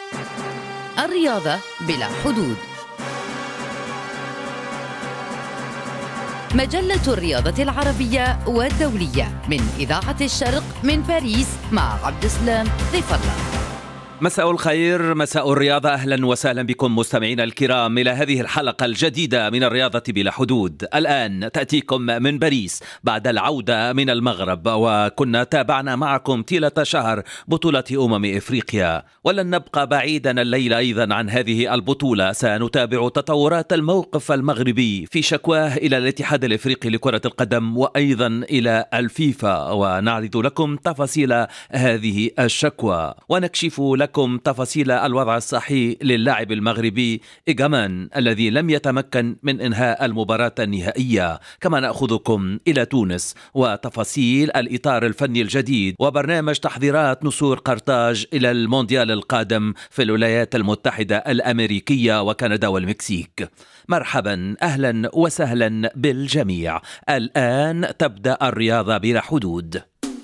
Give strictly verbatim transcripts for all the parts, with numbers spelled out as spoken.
الرياضة بلا حدود. مجلة الرياضة العربية والدولية من إذاعة الشرق من باريس مع عبد السلام ضيف الله. مساء الخير، مساء الرياضة. أهلا وسهلا بكم مستمعينا الكرام إلى هذه الحلقة الجديدة من الرياضة بلا حدود. الآن تأتيكم من باريس بعد العودة من المغرب، وكنا تابعنا معكم طيلة شهر بطولة أمم إفريقيا، ولن نبقى بعيدا الليلة أيضا عن هذه البطولة. سنتابع تطورات الموقف المغربي في شكواه إلى الاتحاد الإفريقي لكرة القدم وأيضا إلى الفيفا، ونعرض لكم تفاصيل هذه الشكوى ونكشف لكم لكم تفاصيل الوضع الصحي للاعب المغربي إيغامان الذي لم يتمكن من إنهاء المباراة النهائية. كما نأخذكم إلى تونس وتفاصيل الإطار الفني الجديد وبرنامج تحضيرات نسور قرطاج إلى المونديال القادم في الولايات المتحدة الأمريكية وكندا والمكسيك. مرحبا، أهلا وسهلا بالجميع. الآن تبدأ الرياضة بلا حدود.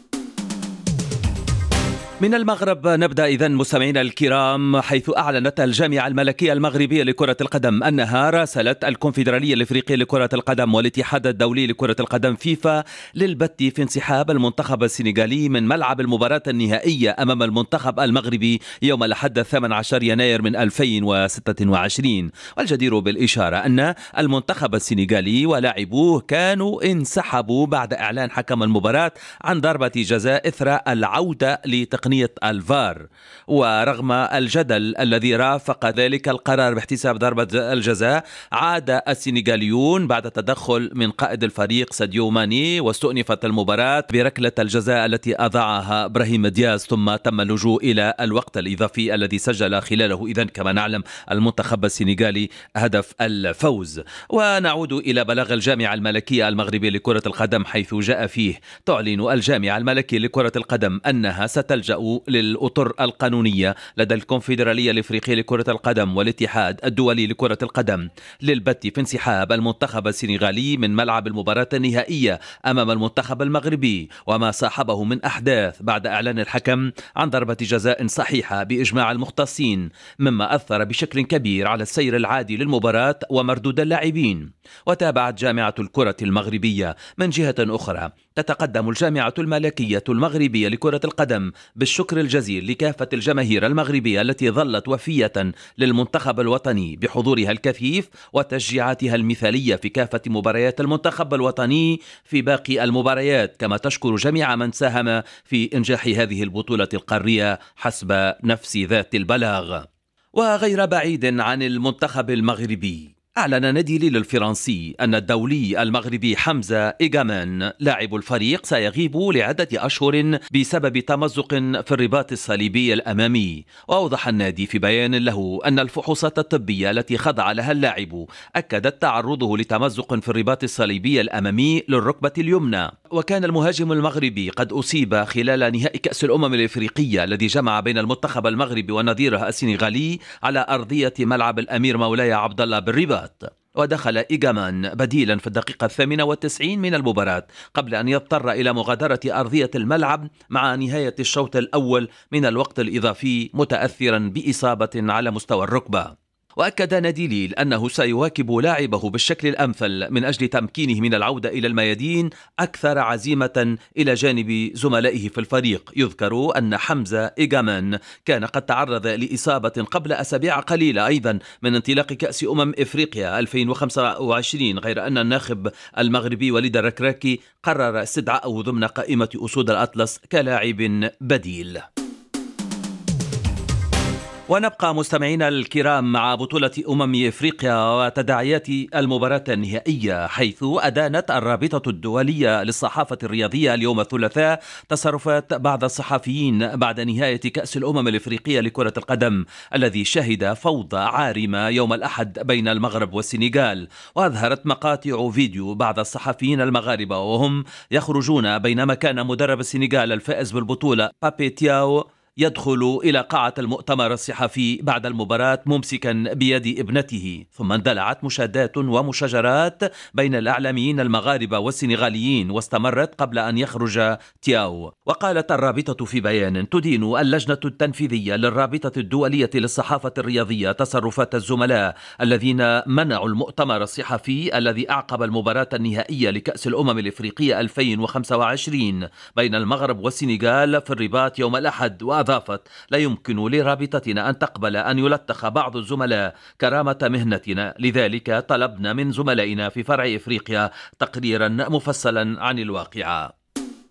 من المغرب نبدأ إذن مستمعينا الكرام، حيث أعلنت الجامعة الملكية المغربية لكرة القدم أنها راسلت الكونفدرالية الإفريقية لكرة القدم والاتحاد الدولي لكرة القدم فيفا للبت في انسحاب المنتخب السنغالي من ملعب المباراة النهائية أمام المنتخب المغربي يوم الأحد الثامن عشر يناير من ألفين وستة وعشرين. والجدير بالإشارة أن المنتخب السنغالي ولاعبوه كانوا انسحبوا بعد إعلان حكم المباراة عن ضربة جزاء إثر العودة لتقنية الفار. ورغم الجدل الذي رافق ذلك القرار باحتساب ضربة الجزاء، عاد السنغاليون بعد تدخل من قائد الفريق ساديو ماني، واستؤنفت المباراة بركلة الجزاء التي أضاعها إبراهيم دياز، ثم تم اللجوء إلى الوقت الإضافي الذي سجل خلاله إذن كما نعلم المنتخب السنغالي هدف الفوز. ونعود إلى بلاغ الجامعة الملكية المغربية لكرة القدم، حيث جاء فيه تعلن الجامعة الملكية لكرة القدم أنها ستلجأ للأطر القانونية لدى الكونفدرالية الإفريقية لكرة القدم والاتحاد الدولي لكرة القدم للبت في انسحاب المنتخب السنغالي من ملعب المباراة النهائية أمام المنتخب المغربي وما صاحبه من أحداث بعد إعلان الحكم عن ضربة جزاء صحيحة بإجماع المختصين، مما أثر بشكل كبير على السير العادي للمباراة ومردود اللاعبين. وتابعت جامعة الكرة المغربية من جهة أخرى تتقدم الجامعة الملكية المغربية لكرة القدم بالشكر الجزيل لكافة الجماهير المغربية التي ظلت وفية للمنتخب الوطني بحضورها الكثيف وتشجيعاتها المثالية في كافة مباريات المنتخب الوطني في باقي المباريات، كما تشكر جميع من ساهم في إنجاح هذه البطولة القارية حسب نفس ذات البلاغ. وغير بعيد عن المنتخب المغربي، أعلن نادي ليل الفرنسي أن الدولي المغربي حمزة إيغامان لاعب الفريق سيغيب لعدة أشهر بسبب تمزق في الرباط الصليبي الأمامي. وأوضح النادي في بيان له أن الفحوصات الطبية التي خضع لها اللاعب أكدت تعرضه لتمزق في الرباط الصليبي الأمامي للركبة اليمنى. وكان المهاجم المغربي قد أصيب خلال نهائي كأس الأمم الإفريقية الذي جمع بين المنتخب المغربي ونظيره السنغالي على أرضية ملعب الأمير مولاي عبد الله بالرباط. ودخل إيغامان بديلا في الدقيقة الثامنة والتسعين من المباراة قبل أن يضطر إلى مغادرة أرضية الملعب مع نهاية الشوط الأول من الوقت الإضافي متأثرا بإصابة على مستوى الركبة. وأكد نادي ليل أنه سيواكب لاعبه بالشكل الأمثل من أجل تمكينه من العودة إلى الميادين أكثر عزيمة إلى جانب زملائه في الفريق. يذكر أن حمزة إيغامان كان قد تعرض لإصابة قبل أسابيع قليلة أيضا من انطلاق كأس أمم إفريقيا ألفين وخمسة وعشرين، غير أن الناخب المغربي وليد الركراكي قرر استدعاءه ضمن قائمة أسود الأطلس كلاعب بديل. ونبقى مستمعينا الكرام مع بطولة أمم إفريقيا وتداعيات المباراة النهائية، حيث أدانت الرابطة الدولية للصحافة الرياضية اليوم الثلاثاء تصرفات بعض الصحفيين بعد نهاية كأس الأمم الإفريقية لكرة القدم الذي شهد فوضى عارمة يوم الأحد بين المغرب والسنغال. وأظهرت مقاطع فيديو بعض الصحفيين المغاربة وهم يخرجون بينما كان مدرب السنغال الفائز بالبطولة بابي تياو يدخل إلى قاعة المؤتمر الصحفي بعد المباراة ممسكا بيد ابنته، ثم اندلعت مشادات ومشاجرات بين الإعلاميين المغاربة والسنغاليين واستمرت قبل أن يخرج تياو. وقالت الرابطة في بيان: تدين اللجنة التنفيذية للرابطة الدولية للصحافة الرياضية تصرفات الزملاء الذين منعوا المؤتمر الصحفي الذي أعقب المباراة النهائية لكأس الأمم الإفريقية ألفين وخمسة وعشرين بين المغرب والسنغال في الرباط يوم الأحد. وأضافت: لا يمكن لرابطتنا أن تقبل أن يلتخ بعض الزملاء كرامة مهنتنا، لذلك طلبنا من زملائنا في فرع إفريقيا تقريرا مفصلا عن الواقعة.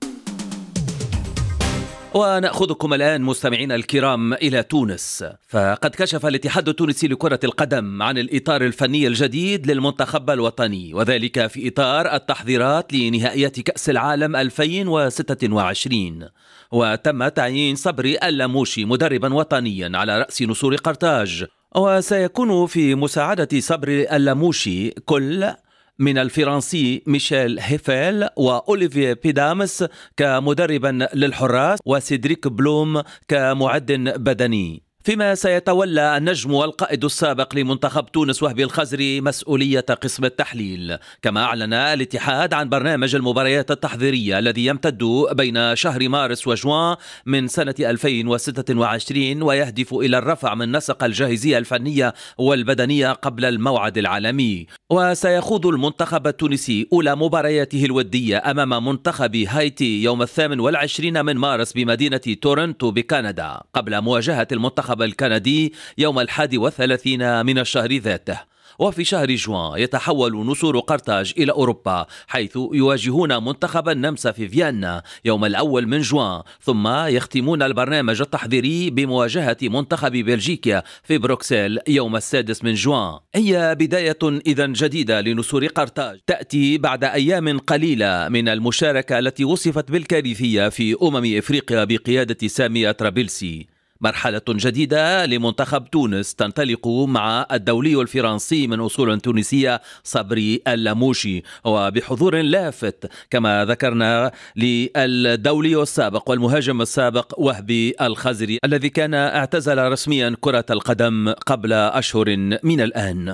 ونأخذكم الآن مستمعين الكرام إلى تونس، فقد كشف الاتحاد التونسي لكرة القدم عن الإطار الفني الجديد للمنتخب الوطني، وذلك في إطار التحضيرات لنهائيات كأس العالم ألفين وستة وعشرين. وتم تعيين صبري اللاموشي مدربا وطنيا على رأس نسور قرطاج، وسيكون في مساعدة صبري اللاموشي كل من الفرنسي ميشيل هيفيل وأوليفييه بيدامس كمدربا للحراس وسيدريك بلوم كمعد بدني، فيما سيتولى النجم والقائد السابق لمنتخب تونس وهبي الخزري مسؤولية قسم التحليل. كما أعلن الاتحاد عن برنامج المباريات التحضيرية الذي يمتد بين شهر مارس وجوان من سنة ألفين وستة وعشرين، ويهدف إلى الرفع من نسق الجاهزية الفنية والبدنية قبل الموعد العالمي. وسيخوض المنتخب التونسي أولى مبارياته الودية أمام منتخب هايتي يوم الثامن والعشرين من مارس بمدينة تورنتو بكندا، قبل مواجهة المنتخب الكندي يوم الحادي والثلاثين من الشهر ذاته. وفي شهر جوان يتحول نسور قرطاج إلى أوروبا، حيث يواجهون منتخب النمسا في فيينا يوم الأول من جوان، ثم يختمون البرنامج التحضيري بمواجهة منتخب بلجيكا في بروكسل يوم السادس من جوان. هي بداية إذن جديدة لنسور قرطاج تأتي بعد أيام قليلة من المشاركة التي وصفت بالكارثية في أمم إفريقيا بقيادة سامي طرابلسي. مرحلة جديدة لمنتخب تونس تنطلق مع الدولي الفرنسي من أصول تونسية صبري اللاموشي، وبحضور لافت كما ذكرنا للدولي السابق والمهاجم السابق وهبي الخزري الذي كان اعتزل رسميا كرة القدم قبل أشهر من الآن.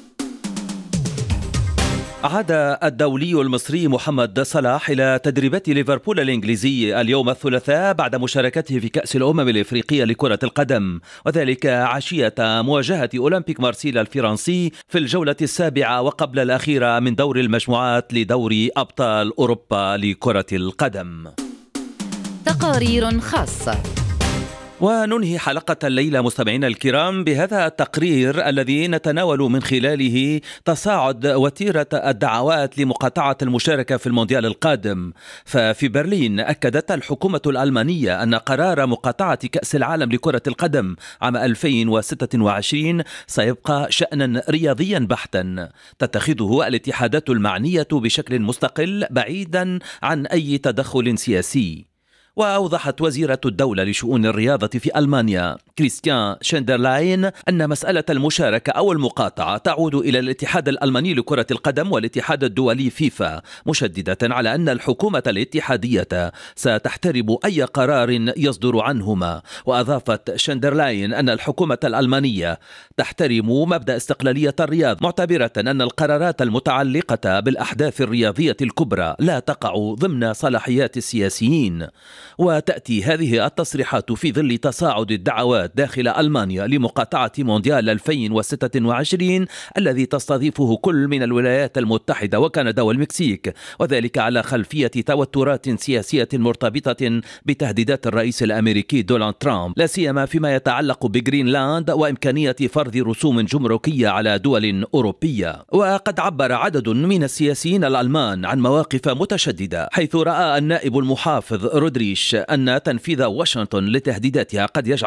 عاد الدولي المصري محمد صلاح إلى تدريبات ليفربول الإنجليزي اليوم الثلاثاء بعد مشاركته في كأس الأمم الإفريقية لكرة القدم، وذلك عشية مواجهة أولمبيك مارسيل الفرنسي في الجولة السابعة وقبل الأخيرة من دور المجموعات لدوري أبطال أوروبا لكرة القدم. تقارير خاصة. وننهي حلقة الليلة مستمعينا الكرام بهذا التقرير الذي نتناول من خلاله تصاعد وتيرة الدعوات لمقاطعة المشاركة في المونديال القادم. ففي برلين أكدت الحكومة الألمانية أن قرار مقاطعة كأس العالم لكرة القدم عام ألفين وستة وعشرين سيبقى شأنا رياضيا بحتا تتخذه الاتحادات المعنية بشكل مستقل بعيدا عن أي تدخل سياسي. وأوضحت وزيرة الدولة لشؤون الرياضة في ألمانيا كريستيان شندرلاين أن مسألة المشاركة أو المقاطعة تعود إلى الاتحاد الألماني لكرة القدم والاتحاد الدولي فيفا، مشددة على أن الحكومة الاتحادية ستحترم أي قرار يصدر عنهما. وأضافت شندرلاين أن الحكومة الألمانية تحترم مبدأ استقلالية الرياض، معتبرة أن القرارات المتعلقة بالأحداث الرياضية الكبرى لا تقع ضمن صلاحيات السياسيين. وتأتي هذه التصريحات في ظل تصاعد الدعوات داخل ألمانيا لمقاطعة مونديال ألفين وستة وعشرين الذي تستضيفه كل من الولايات المتحدة وكندا والمكسيك، وذلك على خلفية توترات سياسية مرتبطة بتهديدات الرئيس الأمريكي دونالد ترامب، لا سيما فيما يتعلق بجرينلاند وإمكانية فرض رسوم جمركية على دول أوروبية. وقد عبر عدد من السياسيين الألمان عن مواقف متشددة، حيث رأى النائب المحافظ رودريش أن تنفيذ واشنطن لتهديداتها قد يجعل من الصعب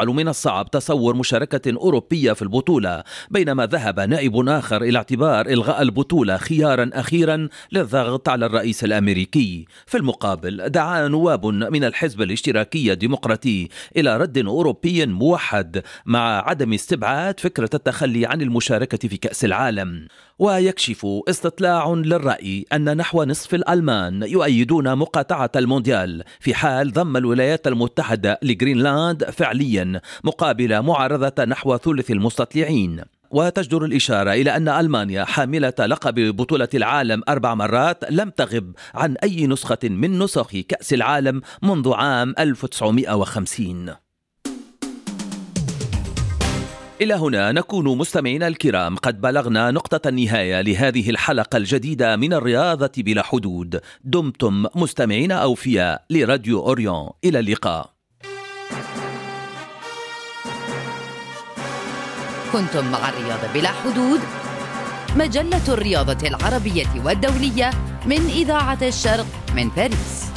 صعب تصور مشاركة أوروبية في البطولة، بينما ذهب نائب آخر إلى اعتبار إلغاء البطولة خيارا أخيرا للضغط على الرئيس الأمريكي. في المقابل دعا نواب من الحزب الاشتراكي الديمقراطي إلى رد أوروبي موحد مع عدم استبعاد فكرة التخلي عن المشاركة في كأس العالم. ويكشف استطلاع للرأي أن نحو نصف الألمان يؤيدون مقاطعة المونديال في حال ضم الولايات المتحدة لغرينلاند فعليا، مقابل معارضة نحو ثلث المستطلعين. وتجدر الإشارة إلى أن ألمانيا حاملة لقب بطولة العالم أربع مرات لم تغب عن أي نسخة من نسخ كأس العالم منذ عام ألف وتسعمائة وخمسين. إلى هنا نكون مستمعينا الكرام قد بلغنا نقطة النهاية لهذه الحلقة الجديدة من الرياضة بلا حدود. دمتم مستمعين أوفياء لراديو أوريون. إلى اللقاء. كنتم مع الرياضة بلا حدود، مجلة الرياضة العربية والدولية من إذاعة الشرق من باريس.